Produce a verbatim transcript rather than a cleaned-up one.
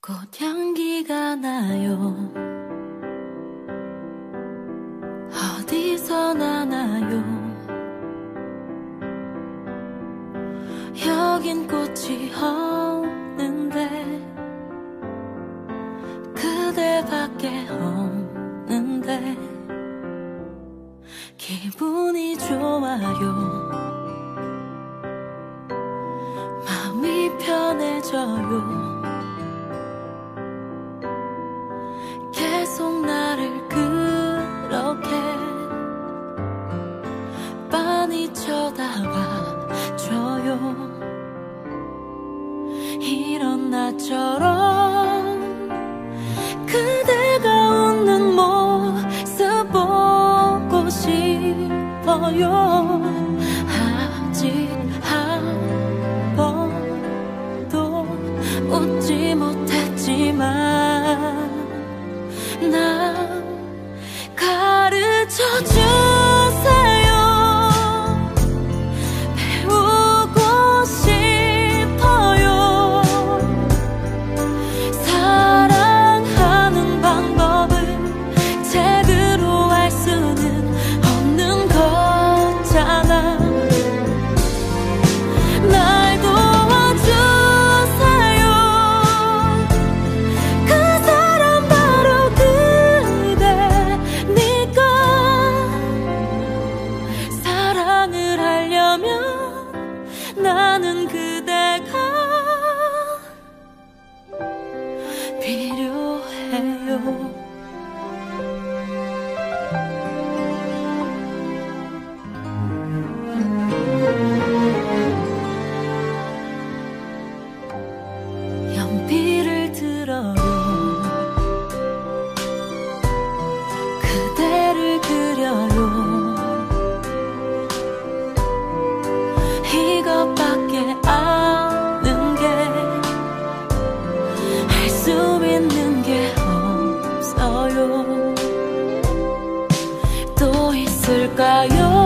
꽃향기가 나요. 어디서 나나요? 여긴 꽃이 없는데 그대밖에 없는데 기분이 좋아요. 마음이 편해져요. 계속 나를 그렇게 빤히 쳐다봐줘요. 이런 나처럼 그대가 웃는 모습 보고 싶어요. 아직 한 번도 웃지 못했지만 나 가르쳐주세요. 배우고 싶어요. 사랑하는 방법을 제대로 알 수는 없는 거잖아. 날 도와주세요. 그 사람 바로 그대니까. 사랑을 하려면 나는 그대가 필요해요. 연필을 들어요. 그대를 그려요. 이것밖에 아는 게 할 수 있는 게 없어요. 또 있을까요?